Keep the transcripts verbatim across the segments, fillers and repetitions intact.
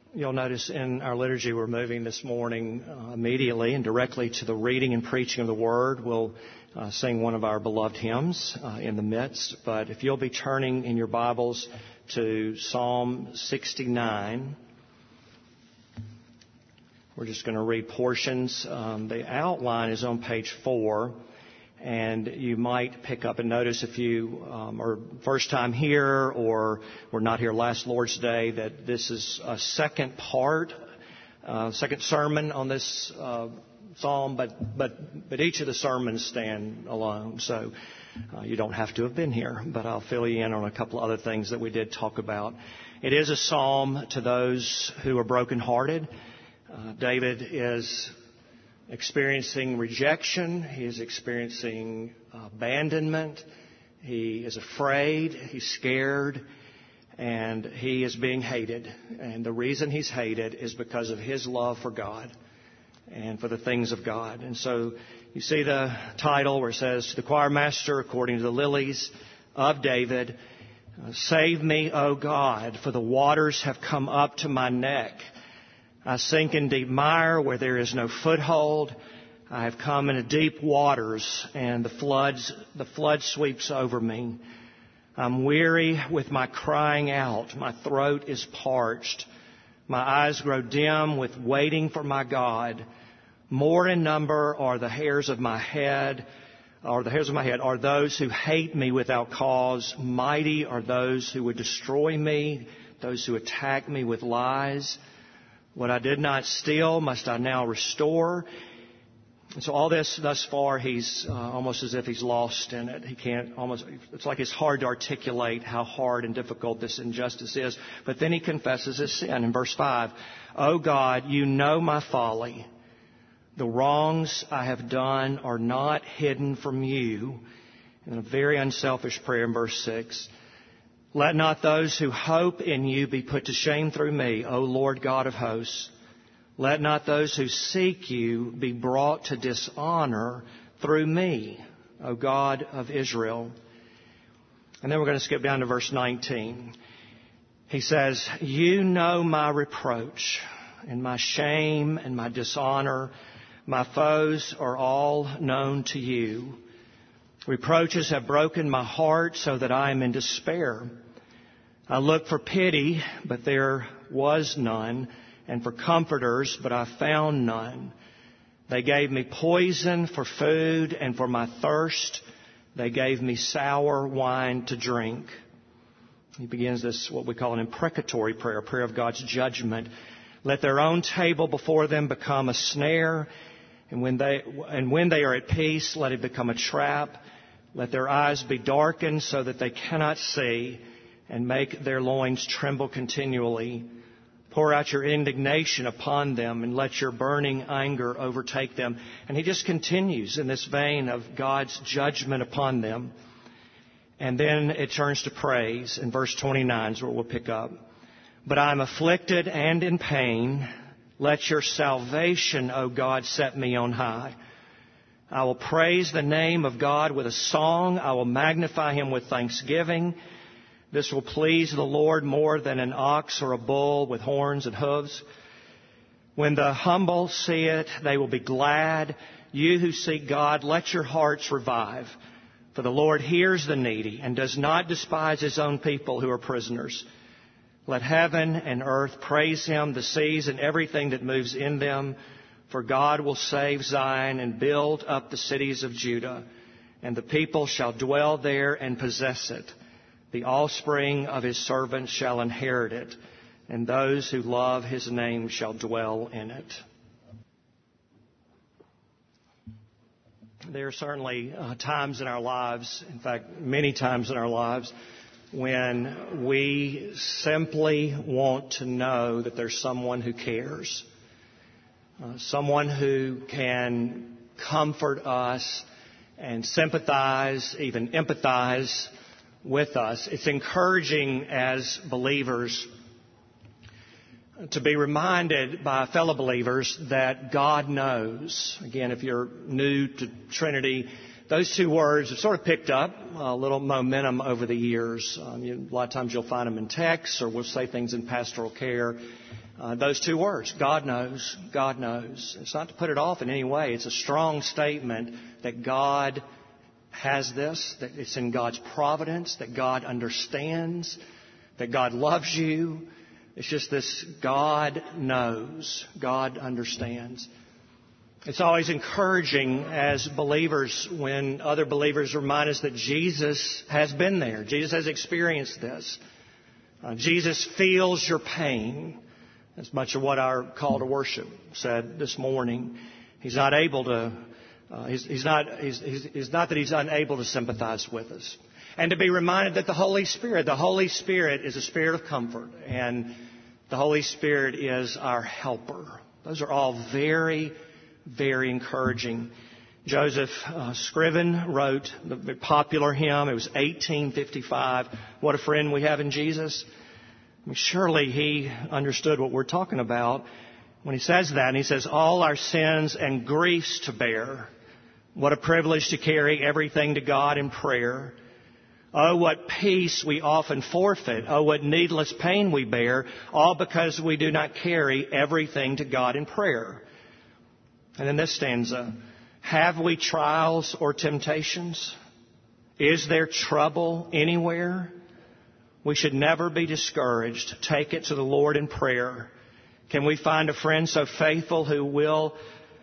You'll notice in our liturgy we're moving this morning uh, immediately and directly to the reading and preaching of the Word. We'll uh, sing one of our beloved hymns uh, in the midst. But if you'll be turning in your Bibles to Psalm sixty-nine, we're just going to read portions. Um, the outline is on page four. And you might pick up and notice if you um, are first time here or were not here last Lord's Day that this is a second part, uh, second sermon on this uh, psalm, but, but, but each of the sermons stand alone. So uh, you don't have to have been here, but I'll fill you in on a couple of other things that we did talk about. It is a psalm to those who are brokenhearted. Uh, David is experiencing rejection. He is experiencing abandonment. He is afraid. He's scared. And he is being hated. And the reason he's hated is because of his love for God and for the things of God. And so you see the title where it says, "To the choir master, according to the lilies of David, save me, O God, for the waters have come up to my neck. I sink in deep mire where there is no foothold. I have come into deep waters, and the floods, the flood sweeps over me. I'm weary with my crying out. My throat is parched. My eyes grow dim with waiting for my God. More in number are the hairs of my head, or the hairs of my head are those who hate me without cause. Mighty are those who would destroy me, those who attack me with lies. What I did not steal, must I now restore?" And so all this thus far, he's uh, almost as if he's lost in it. He can't almost, it's like it's hard to articulate how hard and difficult this injustice is. But then he confesses his sin in verse five. "O God, you know my folly. The wrongs I have done are not hidden from you." And a very unselfish prayer in verse six. "Let not those who hope in you be put to shame through me, O Lord God of hosts. Let not those who seek you be brought to dishonor through me, O God of Israel." And then we're going to skip down to verse nineteen. He says, "You know my reproach and my shame and my dishonor. My foes are all known to you. Reproaches have broken my heart so that I am in despair. I looked for pity, but there was none, and for comforters, but I found none. They gave me poison for food, and for my thirst, they gave me sour wine to drink." He begins this, what we call an imprecatory prayer, a prayer of God's judgment. "Let their own table before them become a snare, and when they, and when they are at peace, let it become a trap. Let their eyes be darkened so that they cannot see, and make their loins tremble continually. Pour out your indignation upon them, and let your burning anger overtake them." And he just continues in this vein of God's judgment upon them. And then it turns to praise. In verse twenty-nine is where we'll pick up. "But I am afflicted and in pain. Let your salvation, O God, set me on high. I will praise the name of God with a song. I will magnify him with thanksgiving. This will please the Lord more than an ox or a bull with horns and hooves. When the humble see it, they will be glad. You who seek God, let your hearts revive. For the Lord hears the needy and does not despise his own people who are prisoners. Let heaven and earth praise him, the seas and everything that moves in them. For God will save Zion and build up the cities of Judah, and the people shall dwell there and possess it. The offspring of his servants shall inherit it, and those who love his name shall dwell in it." There are certainly uh, times in our lives, in fact, many times in our lives, when we simply want to know that there's someone who cares, uh, someone who can comfort us and sympathize, even empathize with us. It's encouraging as believers to be reminded by fellow believers that God knows. Again, if you're new to Trinity, those two words have sort of picked up a little momentum over the years. Um, you, a lot of times you'll find them in texts, or we'll say things in pastoral care. Uh, those two words, God knows, God knows. It's not to put it off in any way. It's a strong statement that God has this, that it's in God's providence, that God understands, that God loves you. It's just this, God knows, God understands. It's always encouraging as believers when other believers remind us that Jesus has been there. Jesus has experienced this. Uh, Jesus feels your pain. That's much of what our call to worship said this morning. He's not able to, uh, he's, he's not, he's, he's, it's not that he's unable to sympathize with us. And to be reminded that the Holy Spirit, the Holy Spirit is a spirit of comfort, and the Holy Spirit is our helper. Those are all very Very encouraging. Joseph uh, Scriven wrote the popular hymn. It was eighteen fifty-five. What a friend we have in Jesus. I mean, surely he understood what we're talking about when he says that. And he says, all our sins and griefs to bear. What a privilege to carry everything to God in prayer. Oh, what peace we often forfeit. Oh, what needless pain we bear. All because we do not carry everything to God in prayer. And in this stanza, have we trials or temptations? Is there trouble anywhere? We should never be discouraged. Take it to the Lord in prayer. Can we find a friend so faithful who will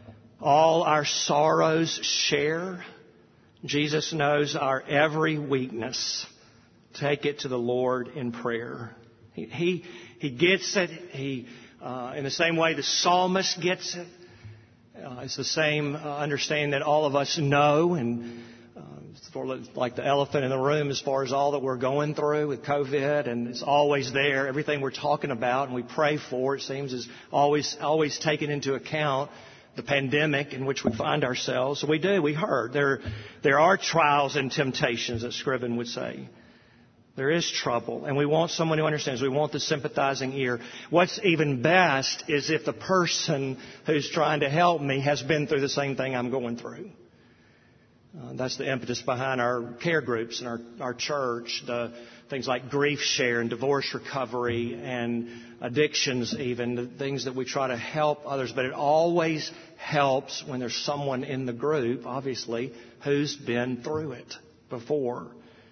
all our sorrows share? Jesus knows our every weakness. Take it to the Lord in prayer. He, he, he gets it. He, uh, in the same way the psalmist gets it. Uh, it's the same uh, understanding that all of us know, and uh, sort of like the elephant in the room as far as all that we're going through with COVID, and it's always there. Everything we're talking about and we pray for, it seems, is always always taken into account the pandemic in which we find ourselves. So we do. We heard there there are trials and temptations, as Scriven would say. There is trouble, and we want someone who understands. We want the sympathizing ear. What's even best is if the person who's trying to help me has been through the same thing I'm going through. Uh, that's the impetus behind our care groups and our, our church, the things like grief share and divorce recovery and addictions even, the things that we try to help others. But it always helps when there's someone in the group, obviously, who's been through it before.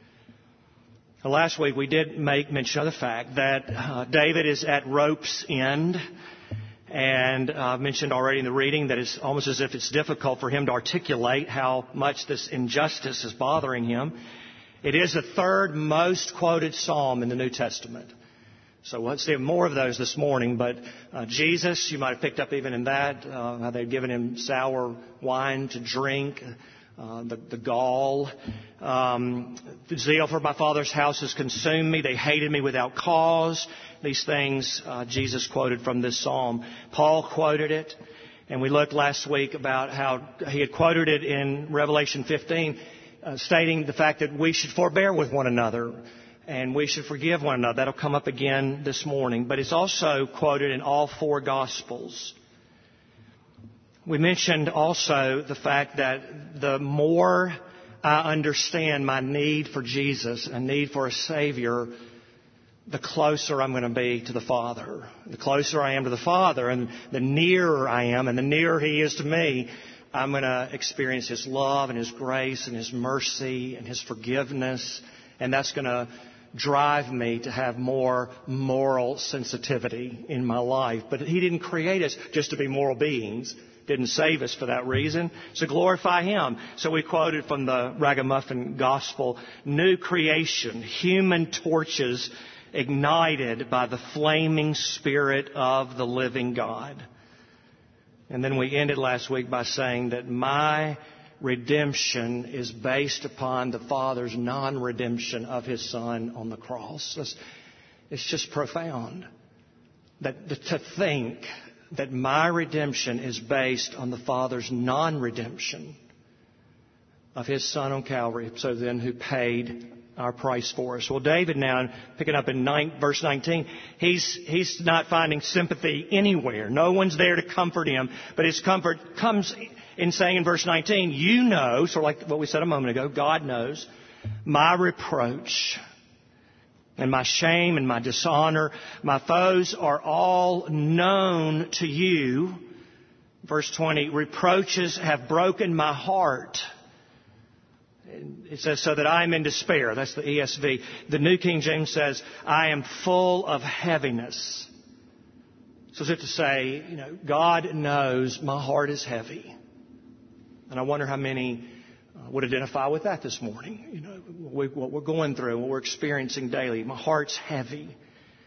Last week we did make mention of the fact that uh, David is at rope's end, and I've uh, mentioned already in the reading that it's almost as if it's difficult for him to articulate how much this injustice is bothering him. It is the third most quoted psalm in the New Testament. So we'll see more of those this morning, but uh, Jesus, you might have picked up even in that, uh, how they've given him sour wine to drink. Uh, the, the gall, um, the zeal for my Father's house has consumed me. They hated me without cause. These things uh, Jesus quoted from this psalm. Paul quoted it, and we looked last week about how he had quoted it in Revelation fifteen, uh, stating the fact that we should forbear with one another and we should forgive one another. That'll come up again this morning. But it's also quoted in all four Gospels. We mentioned also the fact that the more I understand my need for Jesus, a need for a Savior, the closer I'm going to be to the Father. The closer I am to the Father and the nearer I am and the nearer He is to me, I'm going to experience His love and His grace and His mercy and His forgiveness. And that's going to drive me to have more moral sensitivity in my life. But He didn't create us just to be moral beings. Didn't save us for that reason. So glorify Him. So we quoted from the Ragamuffin Gospel, new creation, human torches ignited by the flaming Spirit of the living God. And then we ended last week by saying that my redemption is based upon the Father's non-redemption of His Son on the cross. It's, it's just profound that, that to think that my redemption is based on the Father's non-redemption of His Son on Calvary, so then who paid our price for us. Well, David now, picking up in nine, verse nineteen, he's, he's not finding sympathy anywhere. No one's there to comfort him, but his comfort comes in saying in verse nineteen, you know, sort of like what we said a moment ago, God knows my reproach and my shame and my dishonor. My foes are all known to you. Verse twenty, reproaches have broken my heart. It says, so that I am in despair. That's the E S V. The New King James says, I am full of heaviness. So as if to say, you know, God knows my heart is heavy. And I wonder how many uh, would identify with that this morning. You know, we, what we're going through, what we're experiencing daily. My heart's heavy.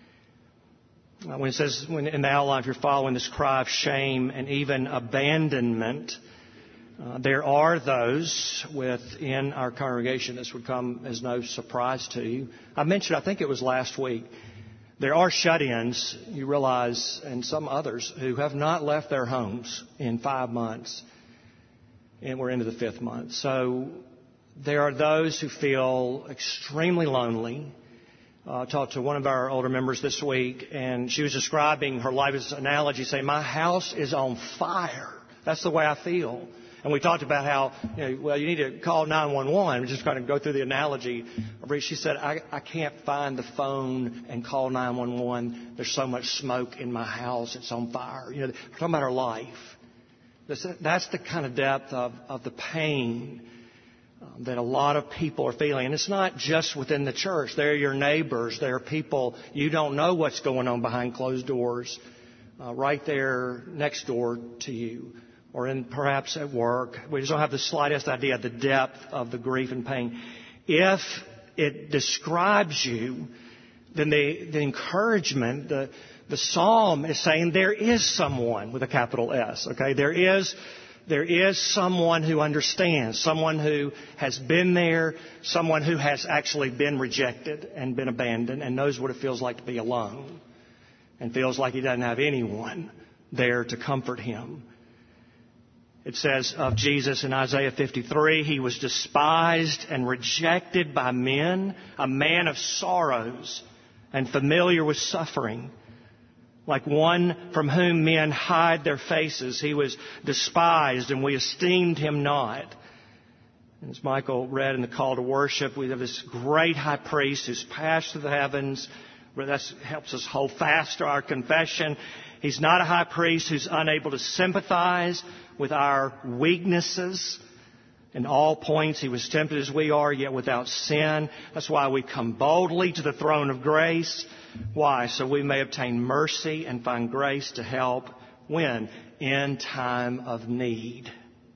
Uh, when it says, when in the outline, if you're following this cry of shame and even abandonment, uh, there are those within our congregation. This would come as no surprise to you. I mentioned, I think it was last week, there are shut-ins, you realize, and some others who have not left their homes in five months. And we're into the fifth month. So there are those who feel extremely lonely. I uh, talked to one of our older members this week, and she was describing her life as an analogy, saying, my house is on fire. That's the way I feel. And we talked about how, you know, well, you need to call nine one one. We're just going to go through the analogy. She said, I, I can't find the phone and call nine one one. There's so much smoke in my house. It's on fire. You know, we're talking about her life. That's the kind of depth of, of the pain um, that a lot of people are feeling. And it's not just within the church. They're your neighbors. They're people you don't know what's going on behind closed doors, uh, right there next door to you, or in perhaps at work. We just don't have the slightest idea of the depth of the grief and pain. If it describes you, then the, the encouragement, the The psalm is saying there is someone with a capital S, okay? There is, there is someone who understands, someone who has been there, someone who has actually been rejected and been abandoned and knows what it feels like to be alone and feels like he doesn't have anyone there to comfort him. It says of Jesus in Isaiah fifty-three, he was despised and rejected by men, a man of sorrows and familiar with suffering. Like one from whom men hide their faces. He was despised and we esteemed him not. And as Michael read in the call to worship, we have this great high priest who's passed through the heavens. That helps us hold fast to our confession. He's not a high priest who's unable to sympathize with our weaknesses. In all points, he was tempted as we are, yet without sin. That's why we come boldly to the throne of grace. Why? So we may obtain mercy and find grace to help when? In time of need.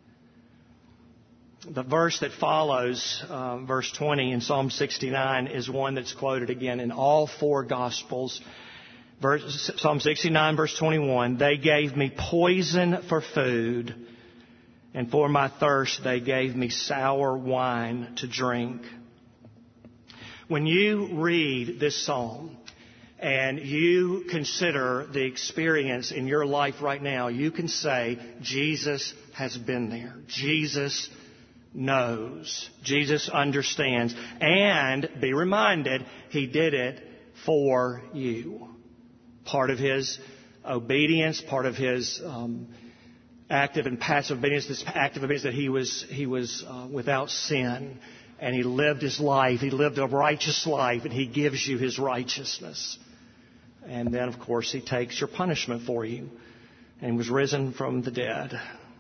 The verse that follows, uh, verse twenty in Psalm sixty-nine, is one that's quoted again in all four Gospels. Verse, Psalm sixty-nine, verse twenty-one, they gave me poison for food, and for my thirst they gave me sour wine to drink. When you read this psalm, and you consider the experience in your life right now, you can say, Jesus has been there. Jesus knows. Jesus understands. And be reminded, he did it for you. Part of his obedience, part of his um, active and passive obedience, this active obedience that he was, he was uh, without sin. And he lived his life. He lived a righteous life, and he gives you his righteousness. And then, of course, he takes your punishment for you and was risen from the dead.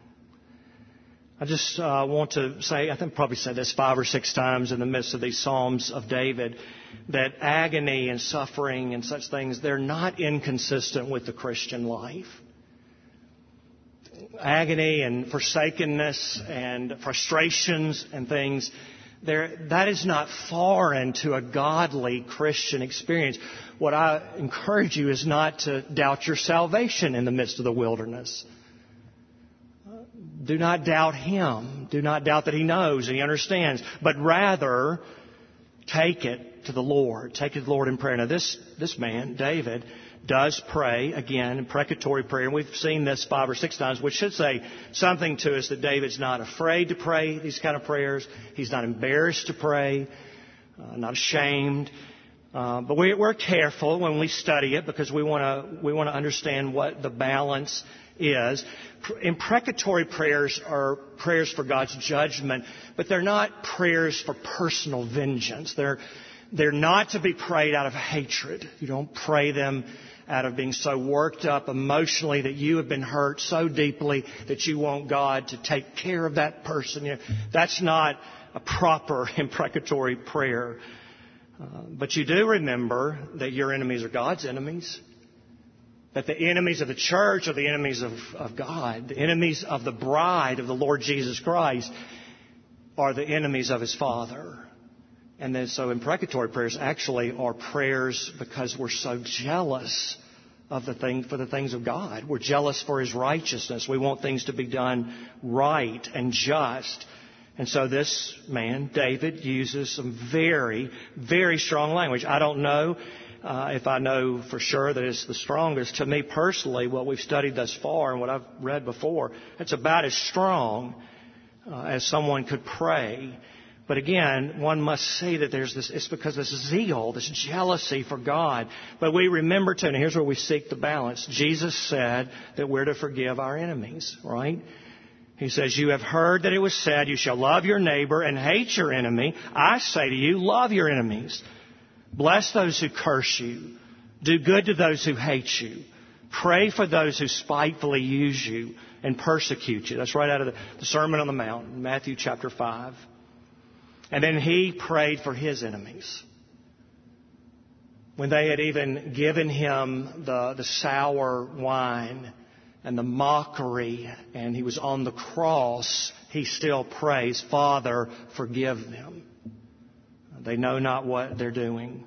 I just uh, want to say, I think I probably said this five or six times in the midst of these Psalms of David, that agony and suffering and such things, they're not inconsistent with the Christian life. Agony and forsakenness and frustrations and things, There, that is not foreign to a godly Christian experience. What I encourage you is not to doubt your salvation in the midst of the wilderness. Do not doubt Him. Do not doubt that He knows and He understands. But rather, take it to the Lord. Take it to the Lord in prayer. Now this, this man, David, does pray, again, imprecatory prayer. And we've seen this five or six times, which should say something to us that David's not afraid to pray these kind of prayers. He's not embarrassed to pray, uh, not ashamed. Uh, but we, we're careful when we study it because we want to we want to understand what the balance is. Imprecatory prayers are prayers for God's judgment, but they're not prayers for personal vengeance. They're they're not to be prayed out of hatred. You don't pray them out of being so worked up emotionally that you have been hurt so deeply that you want God to take care of that person. You know, that's not a proper imprecatory prayer. Uh, but you do remember that your enemies are God's enemies. That the enemies of the church are the enemies of, of God. The enemies of the bride of the Lord Jesus Christ are the enemies of His Father. And then so imprecatory prayers actually are prayers because we're so jealous of the thing, for the things of God. We're jealous for His righteousness. We want things to be done right and just. And so this man, David, uses some very, very strong language. I don't know uh, if I know for sure that it's the strongest. To me personally, what we've studied thus far and what I've read before, it's about as strong uh, as someone could pray. But again, one must see that there's this, it's because this zeal, this jealousy for God. But we remember too, and here's where we seek the balance. Jesus said that we're to forgive our enemies, right? He says, you have heard that it was said, you shall love your neighbor and hate your enemy. I say to you, love your enemies. Bless those who curse you. Do good to those who hate you. Pray for those who spitefully use you and persecute you. That's right out of the, the Sermon on the Mount, Matthew chapter five. And then He prayed for His enemies. When they had even given Him the, the sour wine and the mockery, and He was on the cross, He still prays, Father, forgive them. They know not what they're doing.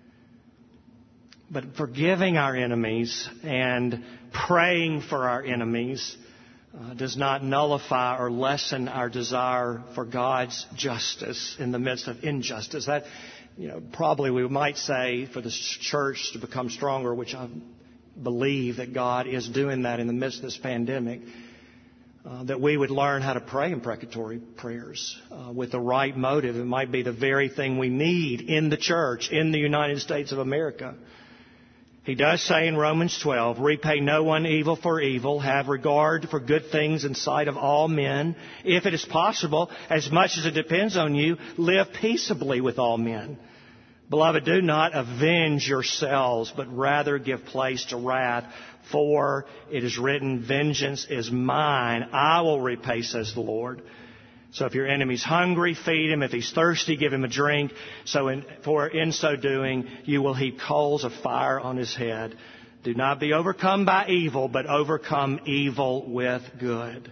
But forgiving our enemies and praying for our enemies uh, does not nullify or lessen our desire for God's justice in the midst of injustice. That, you know, probably we might say for the church to become stronger, which I believe that God is doing that in the midst of this pandemic, uh, that we would learn how to pray imprecatory prayers uh, with the right motive. It might be the very thing we need in the church, in the United States of America. He does say in Romans twelve, repay no one evil for evil, have regard for good things in sight of all men. If it is possible, as much as it depends on you, live peaceably with all men. Beloved, do not avenge yourselves, but rather give place to wrath. For it is written, vengeance is mine. I will repay, says the Lord. So if your enemy's hungry, feed him. If he's thirsty, give him a drink. So in, for in so doing, you will heap coals of fire on his head. Do not be overcome by evil, but overcome evil with good.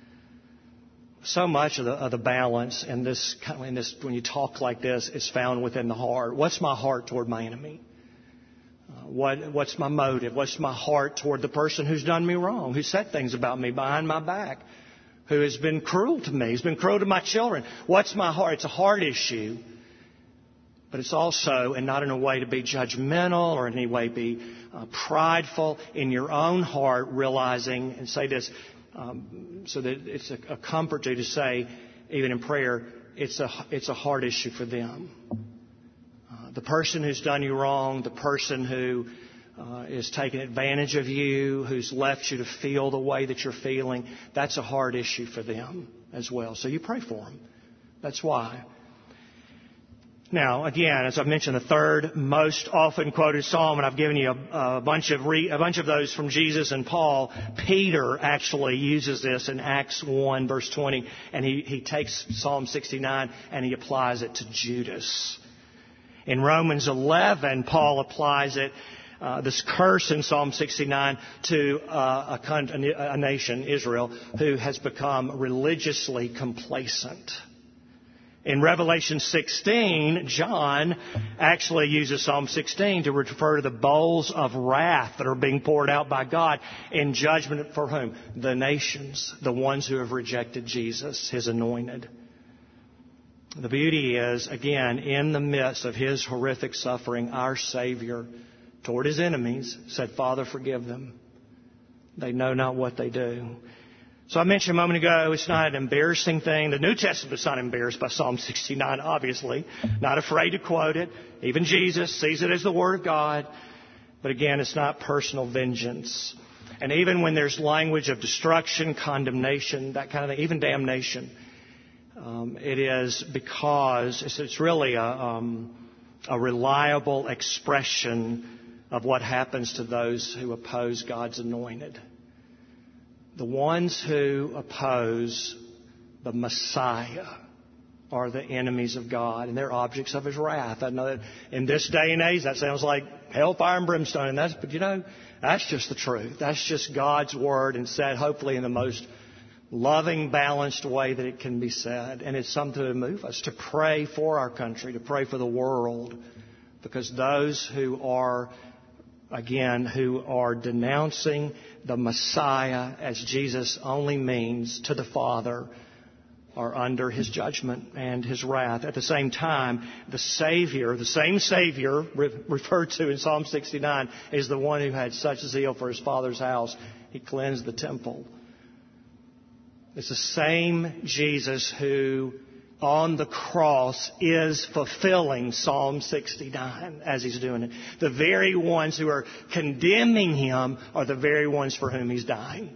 So much of the, of the balance in this, in this, when you talk like this, is found within the heart. What's my heart toward my enemy? Uh, what, what's my motive? What's my heart toward the person who's done me wrong, who said things about me behind my back, who has been cruel to me, who's been cruel to my children? What's my heart? It's a heart issue. But it's also, and not in a way to be judgmental or in any way be uh, prideful, in your own heart, realizing, and say this, Um, so that it's a, a comfort to you to say, even in prayer, it's a, it's a hard issue for them. Uh, the person who's done you wrong, the person who uh, is taking advantage of you, who's left you to feel the way that you're feeling, that's a hard issue for them as well. So you pray for them. That's why. Now, again, as I've mentioned, the third most often quoted psalm, and I've given you a, a bunch of re, a bunch of those from Jesus and Paul. Peter actually uses this in Acts one, verse twenty, and he, he takes Psalm sixty-nine and he applies it to Judas. In Romans eleven, Paul applies it, uh, this curse in Psalm sixty-nine, to uh, a, a nation, Israel, who has become religiously complacent. In Revelation sixteen, John actually uses Psalm sixteen to refer to the bowls of wrath that are being poured out by God in judgment for whom? The nations, the ones who have rejected Jesus, His anointed. The beauty is, again, in the midst of His horrific suffering, our Savior, toward His enemies, said, Father, forgive them. They know not what they do. So I mentioned a moment ago, it's not an embarrassing thing. The New Testament's not embarrassed by Psalm sixty-nine, obviously. Not afraid to quote it. Even Jesus sees it as the Word of God. But again, it's not personal vengeance. And even when there's language of destruction, condemnation, that kind of thing, even damnation, um, it is because it's, it's really a, um, a reliable expression of what happens to those who oppose God's anointed. The ones who oppose the Messiah are the enemies of God, and they're objects of His wrath. I know that in this day and age, that sounds like hellfire and brimstone, and that's, but you know, that's just the truth. That's just God's Word, and said hopefully in the most loving, balanced way that it can be said. And it's something to move us to pray for our country, to pray for the world, because those who are, again, who are denouncing the Messiah as Jesus only means to the Father are under His judgment and His wrath. At the same time, the Savior, the same Savior re- referred to in Psalm sixty-nine, is the one who had such zeal for His Father's house. He cleansed the temple. It's the same Jesus who on the cross is fulfilling Psalm sixty-nine as He's doing it. The very ones who are condemning Him are the very ones for whom He's dying.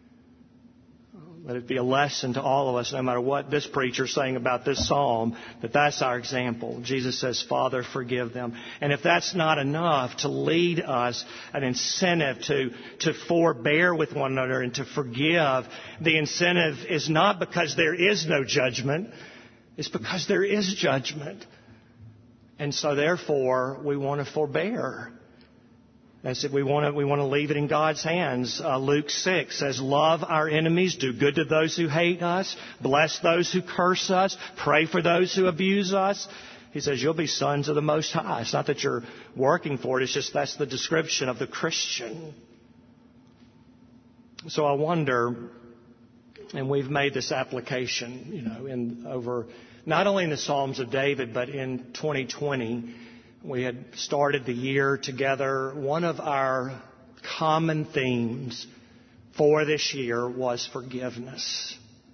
Let it be a lesson to all of us, no matter what this preacher's saying about this psalm, that that's our example. Jesus says, Father, forgive them. And if that's not enough to lead us, an incentive to, to forbear with one another and to forgive, the incentive is not because there is no judgment. It's because there is judgment. And so therefore, we want to forbear. As we want to, we want to leave it in God's hands. Uh, Luke six says, love our enemies, do good to those who hate us, bless those who curse us, pray for those who abuse us. He says, you'll be sons of the Most High. It's not that you're working for it. It's just that's the description of the Christian. So I wonder, and we've made this application, you know, in over not only in the Psalms of David, but in twenty twenty. We had started the year together. One of our common themes for this year was forgiveness.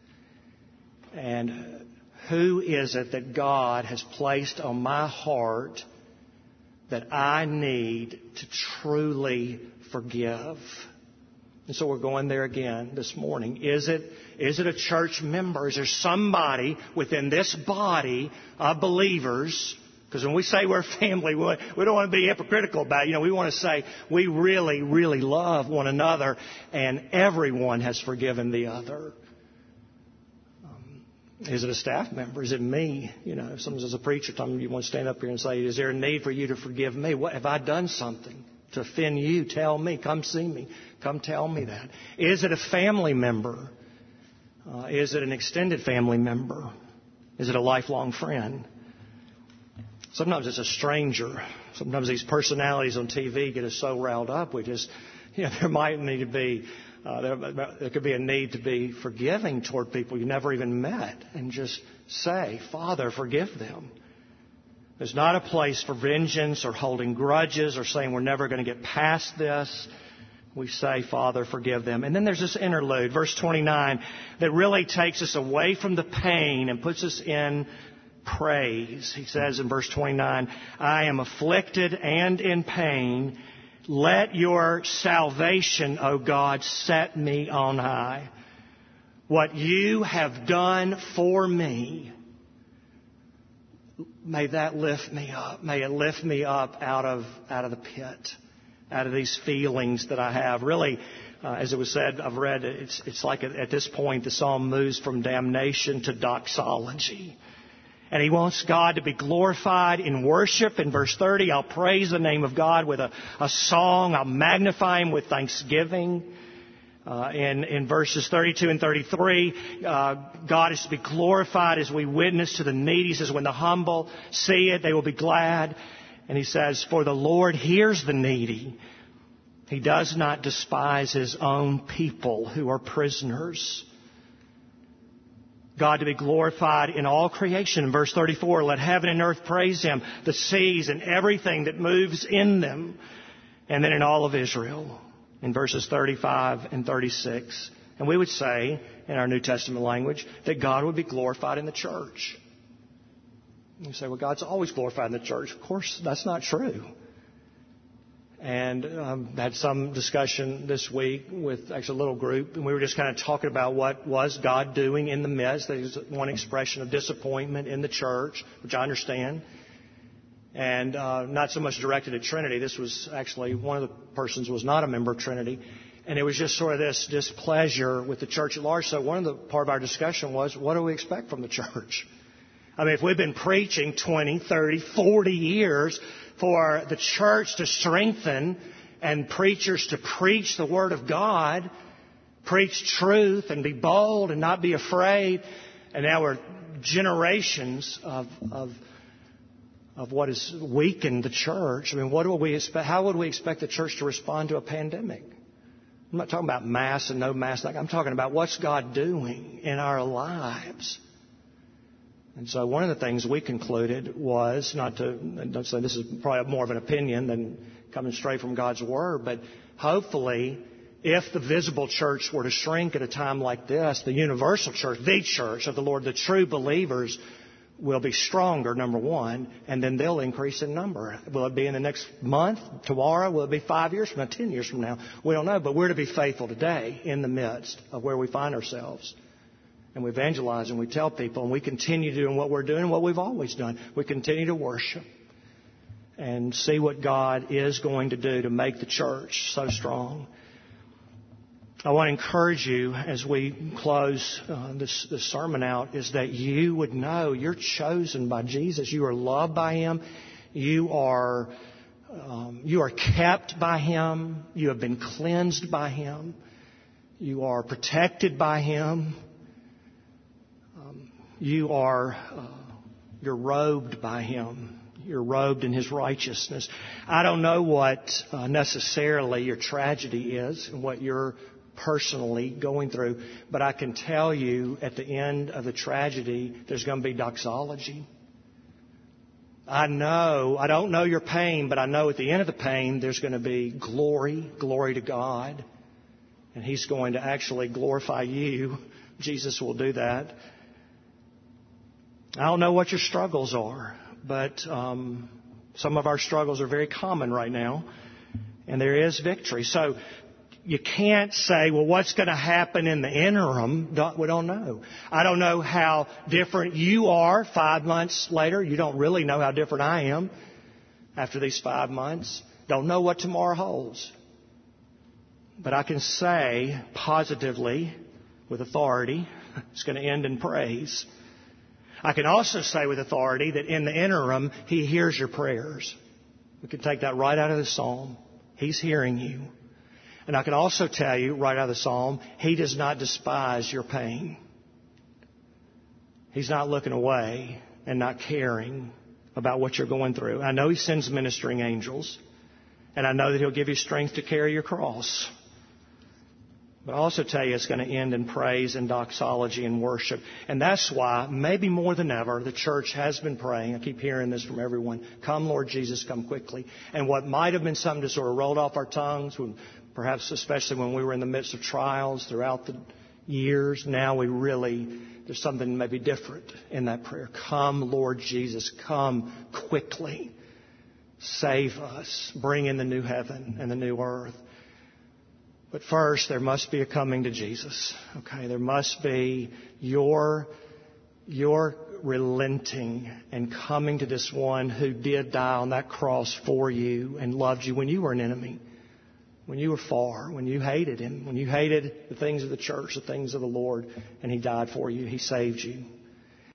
And who is it that God has placed on my heart that I need to truly forgive? And so we're going there again this morning. Is it, is it a church member? Is there somebody within this body of believers? Because when we say we're family, we don't want to be hypocritical about it. You know, we want to say we really, really love one another, and everyone has forgiven the other. Um, is it a staff member? Is it me? You know, if someone as a preacher, Tom, you want to stand up here and say, is there a need for you to forgive me? What have I done something to offend you? Tell me. Come see me. Come tell me that. Is it a family member? Uh, is it an extended family member? Is it a lifelong friend? Sometimes it's a stranger. Sometimes these personalities on T V get us so riled up. We just, you know, there might need to be, uh, there, there could be a need to be forgiving toward people you never even met, and just say, Father, forgive them. There's not a place for vengeance or holding grudges or saying we're never going to get past this. We say, Father, forgive them. And then there's this interlude, verse twenty-nine, that really takes us away from the pain and puts us in praise. He says in verse twenty-nine, I am afflicted and in pain. Let your salvation, O God, set me on high. What you have done for me, may that lift me up. May it lift me up out of, out of the pit, out of these feelings that I have. Really, uh, as it was said, I've read, it's, it's like at this point the psalm moves from damnation to doxology. And he wants God to be glorified in worship. In verse thirty, I'll praise the name of God with a, a song. I'll magnify Him with thanksgiving. Uh, in, in verses thirty-two and thirty-three, uh, God is to be glorified as we witness to the needy. He says, when the humble see it, they will be glad. And he says, for the Lord hears the needy. He does not despise His own people who are prisoners. God to be glorified in all creation. In verse thirty-four, let heaven and earth praise Him, the seas and everything that moves in them. And then in all of Israel, in verses thirty-five and thirty-six. And And we would say, in our New Testament language, that God would be glorified in the church. You say, well, God's always glorified in the church. Of course, that's not true. And um, had some discussion this week with actually a little group, and we were just kind of talking about what was God doing in the midst. There's one expression of disappointment in the church, which I understand, and uh, not so much directed at Trinity. This was actually one of the persons was not a member of Trinity, and it was just sort of this displeasure with the church at large. So one of the part of our discussion was, what do we expect from the church? I mean, if we've been preaching twenty, thirty, forty years for the church to strengthen and preachers to preach the Word of God, preach truth and be bold and not be afraid, and now we're generations of of of what has weakened the church. I mean, what do we expect? How would we expect the church to respond to a pandemic? I'm not talking about mass and no mass. I'm talking about what's God doing in our lives. And so one of the things we concluded was, not to, don't say this is probably more of an opinion than coming straight from God's Word, but hopefully if the visible church were to shrink at a time like this, the universal church, the church of the Lord, the true believers will be stronger, number one, and then they'll increase in number. Will it be in the next month, tomorrow? Will it be five years from now, ten years from now? We don't know, but we're to be faithful today in the midst of where we find ourselves. And we evangelize and we tell people, and we continue doing what we're doing and what we've always done. We continue to worship and see what God is going to do to make the church so strong. I want to encourage you as we close uh, this, this sermon out is that you would know you're chosen by Jesus. You are loved by Him. You are, um, you are kept by Him. You have been cleansed by Him. You are protected by Him. You are, uh, you're robed by Him. You're robed in His righteousness. I don't know what uh, necessarily your tragedy is and what you're personally going through, but I can tell you at the end of the tragedy, there's going to be doxology. I know, I don't know your pain, but I know at the end of the pain, there's going to be glory, glory to God. And He's going to actually glorify you. Jesus will do that. I don't know what your struggles are, but um, some of our struggles are very common right now, and there is victory. So you can't say, well, what's going to happen in the interim? Don't, we don't know. I don't know how different you are five months later. You don't really know how different I am after these five months. Don't know what tomorrow holds. But I can say positively, with authority, it's going to end in praise. I can also say with authority that in the interim, He hears your prayers. We can take that right out of the Psalm. He's hearing you. And I can also tell you right out of the Psalm, He does not despise your pain. He's not looking away and not caring about what you're going through. I know He sends ministering angels, and I know that He'll give you strength to carry your cross. But I also tell you it's going to end in praise and doxology and worship. And that's why, maybe more than ever, the church has been praying. I keep hearing this from everyone. Come, Lord Jesus, come quickly. And what might have been something that sort of rolled off our tongues, when, perhaps especially when we were in the midst of trials throughout the years, now we really, there's something maybe different in that prayer. Come, Lord Jesus, come quickly. Save us. Bring in the new heaven and the new earth. But first, there must be a coming to Jesus. Okay, there must be your, your relenting and coming to this one who did die on that cross for you and loved you when you were an enemy, when you were far, when you hated Him, when you hated the things of the church, the things of the Lord, and He died for you. He saved you.